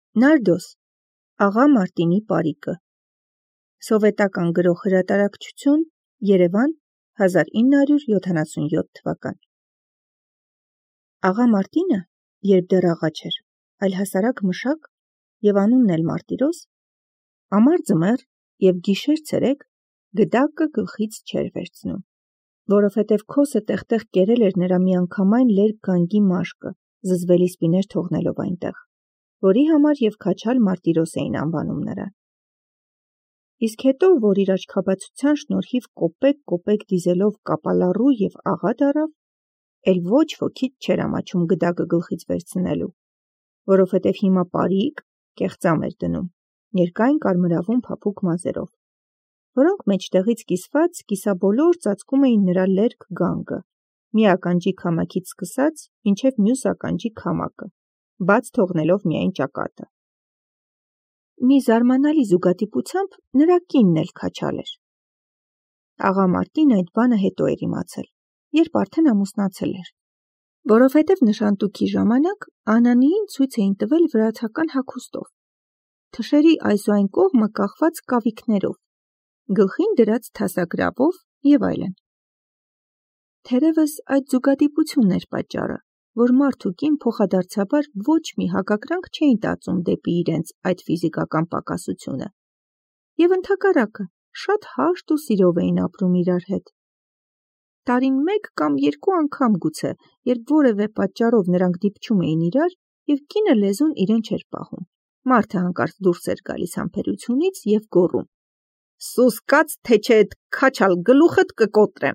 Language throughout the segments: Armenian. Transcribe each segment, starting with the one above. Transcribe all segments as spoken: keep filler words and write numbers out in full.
Նարդոս, աղա Մարտինի պարիկը։ Սովետական գրող հրատարակչություն, Երևան, հազար ինը հարյուր յոթանասունյոթ թվական։ Աղա Մարտինը, երբ դեռ աղա չէր, այլ հասարակ մշակ և անունն էլ Մարտիրոս, ամառ ձմեռ և գիշեր ցերեկ գդակը գլխից չէր վերցնում, որովհետև քոսը տեղ-տեղ կերել էր նրա միանգամայն լերկ գանգի մաշկը, զզվելի սպիներ թողնելով այնտեղ, որի համար և քաչալ Մարտիրոս էին անվանում նրան։ Իսկ հետո, որ իր աչքաբացության շնորհիվ կոպեկ-կոպեկ դիզելով կապալառու և աղա դառավ, էլ ոչ ոքից չէր ամաչում գդակը գլխից վերցնելու, որովհետև հիմա պարիկ, կեղծամ էր դնում, երկայն կարմրավուն փափուկ մազերով, որոնք մեջտեղից կիսված կիսաբոլոր ծածկում էին նրա լերկ գանգը, մի ականջի քամակից սկսած մինչև մյուս ականջի քամակը, բաց թողնելով միայն ճակատը։ Մի զարմանալի զուգադիպությամբ նրա կինն էլ քաչալ էր։ Աղա Մարտին այդ բանը հետո էր իմացել, երբ արդեն ամուսնացել էր, որովհետև նշանտուքի ժամանակ Անանիին ցույց էին տվել վրացական հագուստով, թշերի այս ու այն կողմը կախված կավիկներով, գլխին դրած թասագրավով և այլն։ Թերևս այդ զուգադիպությունն էր պատճառը, որ մարդ ու կին փոխադարձաբար ոչ մի հակակրանք չէին տածում դեպի իրենց այդ ֆիզիկական պակասությունը, և ընդհակառակը շատ հաշտ ու սիրով էին ապրում իրար հետ։ Տարին մեկ կամ երկու անգամ գուցե, երբ որևէ պատճառով նրանք դիպչում էին իրար, և կինը լեզուն իրեն չէր պահում, մարդը հանկարծ դուրս էր գալիս համբերությունից և գոռում. «Սուս կաց, թե չէ էդ քաչալ գլուխդ կկոտրեմ»։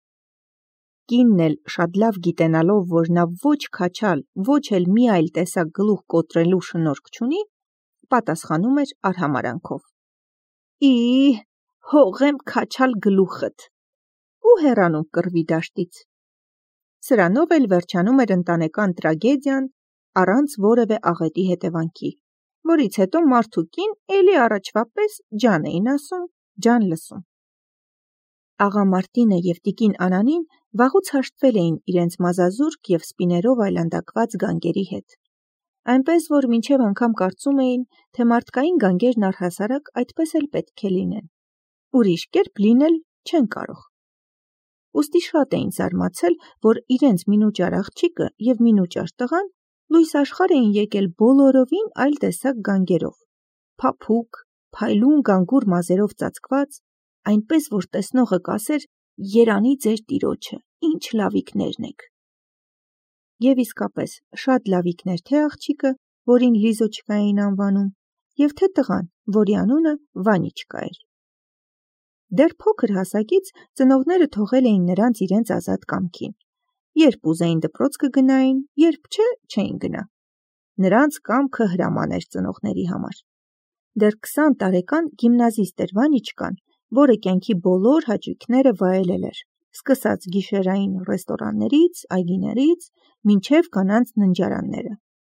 Կինն էլ շատ լավ գիտենալով, որ նա ոչ քաչալ, ոչ էլ մի այլ տեսակ գլուխ կոտրելու շնորք չունի, պատասխանում էր արհամարհանքով. «Ի, հողեմ քաչալ գլուխդ» ու հեռանում կռվի դաշտից։ Սրանով էլ վերջանում էր ընտանեկան տրագեդիան առանց որևէ աղետի հետևանքի, որից հետո մարդ ու կին էլի առաջվա պես ջան էին ասում, ջան լսում։ Աղա Մարտինը և տիկին Անանին վաղուց հաշտվել էին իրենց մազազուրկ և սպիներով այլանդակված գանգերի հետ, այնպես որ մինչև անգամ կարծում էին, թե մարդկային գանգերն առհասարակ այդպես էլ պետք է լինեն, ուրիշ կերպ լինել չեն կարող։ Ուստի շատ էին զարմացել, որ իրենց մինուճար աղջիկը և մինուճար տղան լույս աշխարհ էին եկել բոլորովին այլ տեսակ գանգերով, փափուկ, փայլուն գանգուր մազերով ծածկված, այնպես որ տեսնողը կասեր. «Երանի ձեր տիրոջը, ինչ լավիկներն եք»։ Եվ իսկապես շատ լավիկներ թե աղջիկը, որին Լիզոչկա էին անվանում, և թե տղան, որի անունը Վանիչկա էր։ Դեռ փոքր հասակից ծնողները թողել էին նրանց իրենց ազատ կամքին, երբ ուզեին դպրոց կգնային, երբ չէ, չէին գնա։ Նրանց կամքը հրաման էր ծնողների համար։ Դեռ քսան տարեկան գիմնազիստ էր Վանիչկան, որը կյանքի բոլոր հաճույքները վայելել էր, սկսած գիշերային ռեստորաններից, այգիներից, մինչև կանանց ննջարանները։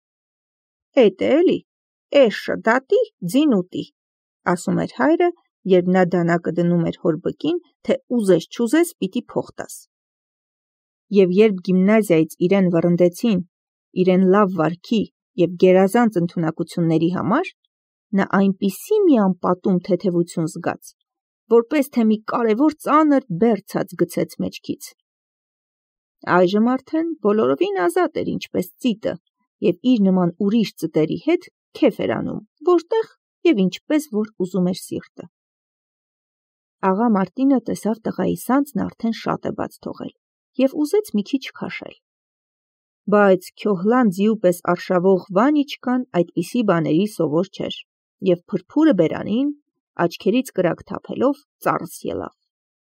«Էդ է էլի, էշը դատի, ձին ուտի», ասում էր հայրը, երբ նա դանակը դնում էր հոր բկին, թե ուզես չուզես պիտի փող տաս։ Եվ երբ գիմնազիայից իրեն վռնդեցին իրեն լավ վարքի և գերազանց ընդունակությունների համար, նա այնպիսի մի անպատում թեթևություն զգաց, որպես թե մի կարևոր ծանր բեռ ցած գցեց մեջքից։ Այժմ արդեն բոլորովին ազատ էր ինչպես ծիտը և իր նման ուրիշ ծտերի հետ քեֆ էր անում, որտեղ և ինչպես որ ուզում էր սիրտը։ Աղա Մարտինը տեսավ տղայի սանձն արդեն շատ է բաց թողել և ուզեց մի քիչ քաշել։ Բայց քյոհլան ձիու պես արշավող Վանիչկան այդպիսի բաների սովոր չէր և փրփուրը բերանին, աչքերից կրակ թափելով, ծառս ելավ։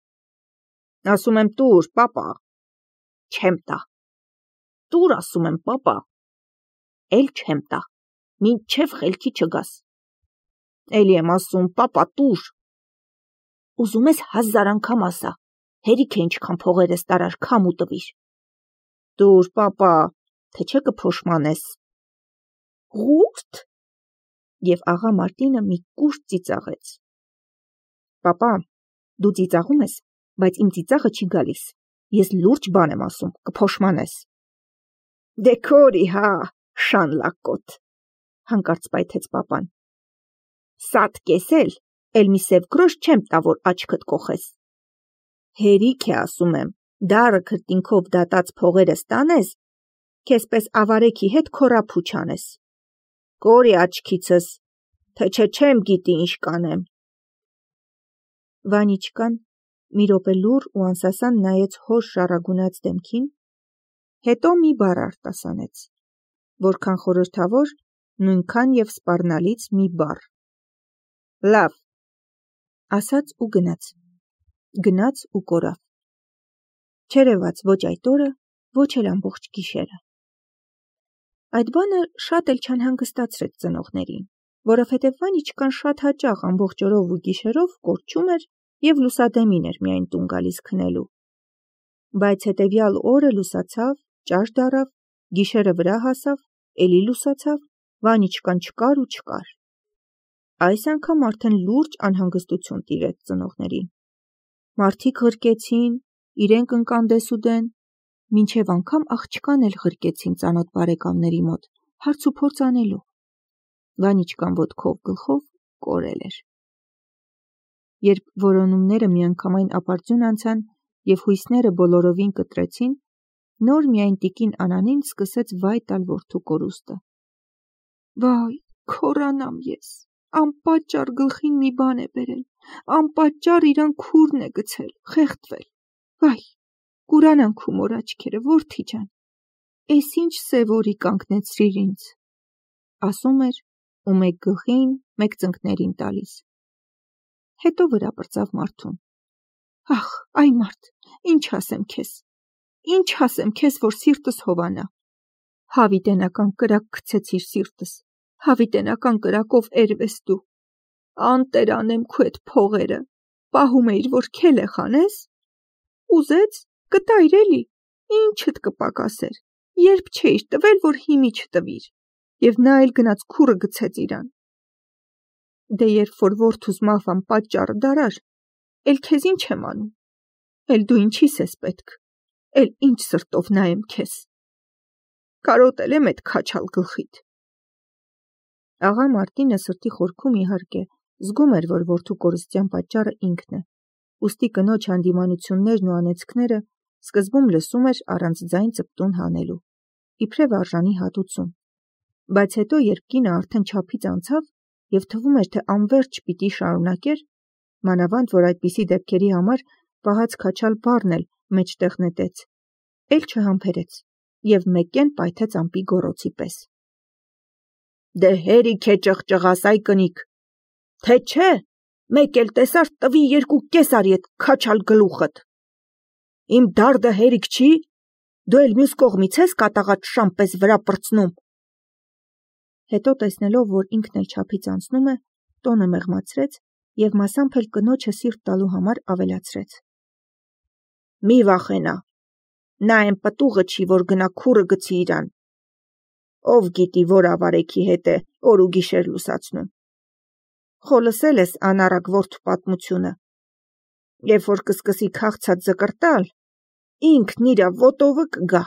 «Ասում եմ տուր, պապա»։ «Չեմ տա»։ «Տուր, ասում եմ, պապա»։ «Էլ չեմ տա, մինչև խելքի չգաս»։ «Էլի եմ ասում, պապա, տուր»։ «Ուզում ես հազար անգամ ասա, հերիք է ինչքան փողեր ես տարար, քամու տվիր»։ «Տուր, պապա, թե չէ կփոշմանես»։ «Ղուրդ»։ Եվ աղա Մարտինը մի կուշտ ծիծաղեց։ «Պապա, դու ծիծաղում ես, բայց իմ ծիծաղը չի գալիս, ես լուրջ բան եմ ասում, կփոշմանես»։ «Դե քորի հա, շան լակոտ»։ հանկարծ պայթեց պապան։ Սատ կեսել, էլ մի սև գրոշ չեմ տա, որ աչքդ կոխես։ Հերիք է ասում եմ, դարը քրտինքով դատած փողերը ստանես, քեզպես ավարեքի հետ քոռափու չանես։ Կորի աչքիցս, թե չէ չեմ գիտի ինչ կանեմ։ Վանիչկան մի րոպե լուռ ու անսասան նայեց հոր շառագունած դեմքին, հետո մի բառ արտասանեց, որքան խորհրդավոր, նույնքան և սպառնալից մի բառ։ Լավ, ասաց ու գնաց, գնաց ու կորավ։ Չերևաց ոչ այդ օրը, ոչ էլ ամբողջ գիշերը։ Այդ բանը շատ էլ չանհանգստացրեց ծնողներին, որովհետև Վանիչկան շատ հաճախ ամբողջ օրով ու գիշերով կորչում էր և լուսադեմին էր միայն տուն գալիս քնելու։ Բայց հետևյալ օրը լուսացավ, ճաշ դառավ, գիշերը վրա հասավ, էլի լուսացավ, Վանիչկան չկար ու չկար։ Այս անգամ արդեն լուրջ անհանգստություն տիրեց ծնողներին։ Մարդիկ ղրկեցին, իրենք ընկան դեսուդեն, մինչև անգամ աղջկան էլ ղրկեցին ծանոթ բարեկամների մոտ, հարց ու փորձ անելու։ Վանիչկան ոտքով գլխով կորել էր։ Երբ որոնումները միանգամայն ապարդյուն անցան և հույսները բոլորովին կտրեցին, նոր միայն տիկին Անանին սկսեց վայ տալ որդու կորուստը։ Վայ, քոռանամ ես, անպատճառ գլխին մի բան է բերել, անպատճառ իրան քուրն է գցել, խեղդվել, վայ, կուրանան քու մոր աչքերը, որդի ջան, էս ինչ սև օրի կանգնեցրիր ինձ, ասում էր ու մեկ գլխին, մեկ ծնկներին տալիս։ Հետո վրա պրծավ մարդուն։ Ախ, այ մարդ, ինչ ասեմ քեզ, ինչ ասեմ քեզ, որ սիրտս հովանա։ Հավիտենական կրակ գցեցիր սիրտս, հավիտենական կրակով էրվես դու։ Անտեր անեմ քու էդ փողերը, պահում էիր, որ քելե խանես։ Ուզեց, կտայր էլի, ինչդ կպակասեր, երբ չէիր տվել, որ հիմի չտվիր, և նա էլ գնաց քուրը գցեց իրան։ Դե երբ որ որդուս մահվան պատճառը դարար, էլ քեզ ինչ եմ անում, էլ դու ինչիս ես պետք, էլ ինչ սրտով նայեմ քեզ։ Կարոտել եմ էդ քաչալ գլխիդ։ Աղա Մարտինը սրտի խորքում իհարկե զգում էր, որ որդու կորստյան պատճառը ինքն է, ուստի կնոջ հանդիմանություններն ու անեծքները սկզբում լսում էր առանց ձայն ծպտուն հանելու, իբրև արժանի հատուցում, բայց հետո երբ կինը արդեն չափից անցավ և թվում էր, թե անվերջ պիտի շարունակեր, մանավանդ որ այդպիսի դեպքերի համար պահած քաչալ բառն էլ մեջտեղ նետեց, էլ չհամբերեց և մեկկեն պայթեց ամպի գոռոցի պես։ Դե հերիք է ճղճղաս, այ կնիկ, թե չէ, մեկ էլ տեսար տվի երկու կես արի էդ քաչալ գլուխդ։ Իմ դարդը հերիք չի, դու էլ մյուս կողմից ես կատաղած շան պես վրա պրծնում։ Հետո տեսնելով, որ ինքն էլ չափից անցնում է, տոնը մեղմացրեց և մասամբ էլ կնոջը սիրտ տալու համար ավելացրեց. Մի վախենա, նա էն պտուղը չի, որ գնա քուրը գցի իրան։ Ով գիտի, որ ավարեքի հետ է օր ու գիշեր լուսացնում։ Խո լսել ես անառակ որդու պատմությունը։ Երբ որ կսկսի քաղցած զկրտալ, ինքն իրա ոտովը կգա։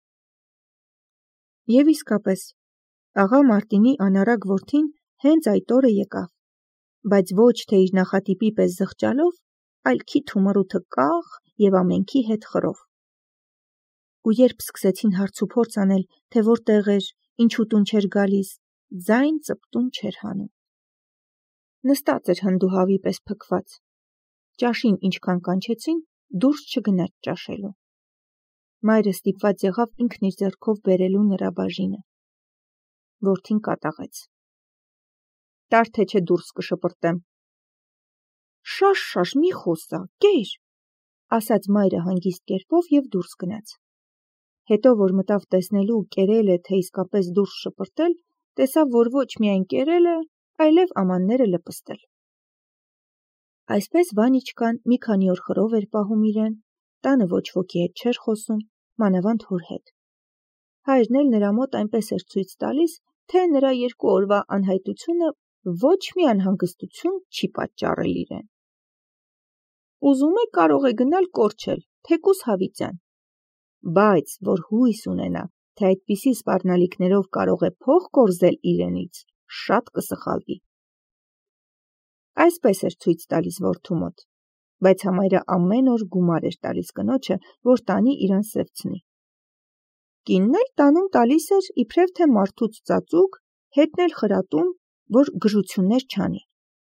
Եվ իսկապես, աղա Մարտինի անառակ որդին հենց այդ օրը եկավ, բայց ոչ թե իր նախատիպի պես զղջալով, այլ քիթ ու մռութը կաղ և ամենքի հետ խռով։ Ու երբ սկսեցին հարց ու փորձ անել, թե որտեղ էր, ինչու տուն չէր գալիս, ձայն ծպտուն չէր հանում։ Նստած էր հնդուհավի պես փքված։ Ճաշին ինչքան կանչեցին, դուրս չգնաց ճաշելու։ Մայրը ստիպված եղավ ինքն իր ձեռքով բերելու նրա բաժինը։ Որդին կատաղեց. Տար թե չէ դուրս կշպրտեմ։ Շաշ-շաշ մի խոսա, կեր, ասաց մայրը հանգիստ կերպով և դուրս գնաց։ Հետո որ մտավ տեսնելու կերել է, թե իսկապես դուրս շպրտել, տեսավ, որ ոչ միայն կերել է, այլև ամանները լպստել։ Այսպես Վանիչկան մի քանի օր խռով էր պահում իրեն, տանը ոչ ոքի հետ չէր խոսում, մանավանդ հոր հետ։ Հայրն էլ նրա մոտ այնպես էր ցույց տալիս, թե նրա երկու օրվա անհայտությունը ոչ մի անհանգստություն չի պատճառել իրեն։ Ուզում է կարող է գնալ կորչել, թեկուզ հավիտյան, բայց որ հույս ունենա, թե այդպիսի սպառնալիքներով կարող է փող կորզել իրենից, շատ կսխալվի։ Այսպես էր ցույց տալիս որդու մոտ, բայց համարյա ամեն օր գումար էր տալիս կնոջը, որ տանի իրան սևցնի։ Կինն էլ տանում տալիս էր իբրև թե մարդուց ծածուկ, հետն էլ խրատում, որ գժություններ չանի։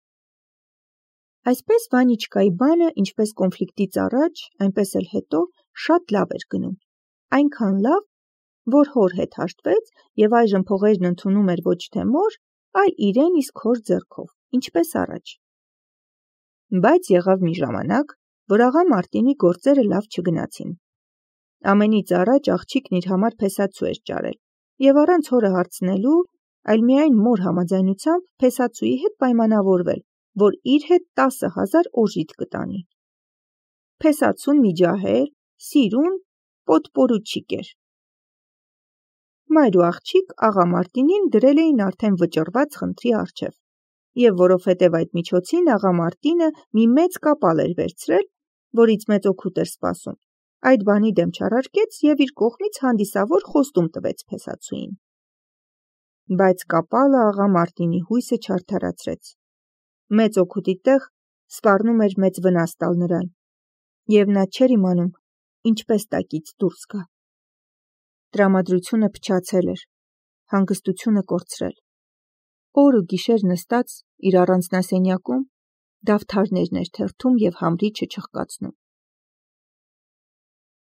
Այսպես Վանիչկայի բանը ինչպես կոնֆլիկտից առաջ, այնպես էլ հետո շատ լավ էր գնում, այնքան լավ, որ հոր հետ հաշտվեց և այժմ փողերն ընդունում էր ոչ թե մոր, այլ իրեն իսկ հոր ձեռքով, ինչպես առաջ։ Բայց եղավ մի ժամանակ, որ աղա Մարտինի գործերը լավ չգնացին։ Ամենից առաջ աղջիկն իր համար փեսացու էր ճարել և առանց հորը հարցնելու, այլ միայն մոր համաձայնությամբ փեսացուի հետ պայմանավորվել, որ իր հետ տասը հազար օժիտ կտանի։ Փեսացուն մի ջահել, սիրուն, պոդպորուչիկ էր։ Մայր ու աղջիկ աղա Մարտինին դրել էին արդեն վճռված խնդրի առջև, և որովհետև այդ միջոցին աղա Մարտինը մի մեծ կապալ էր վերցրել, որից մեծ օգուտ էր սպասում, այդ բանի դեմ չառարկեց և իր կողմից հանդիսավոր խոստում տվեց փեսացուին։ Բայց կապալը աղա Մարտինի հույսը չարդարացրեց։ Մեծ օգուտի տեղ սպառնում էր մեծ վնաս տալ նրան, և նա չէր իմանում ինչպես տակից դուրս գա։ Տրամադրությունը փչացել էր, հանգստությունը կորցրել։ Օր ու գիշեր նստած իր առանձնասենյակում դավթարներն էր թերթում և համրիչը չխկացնում։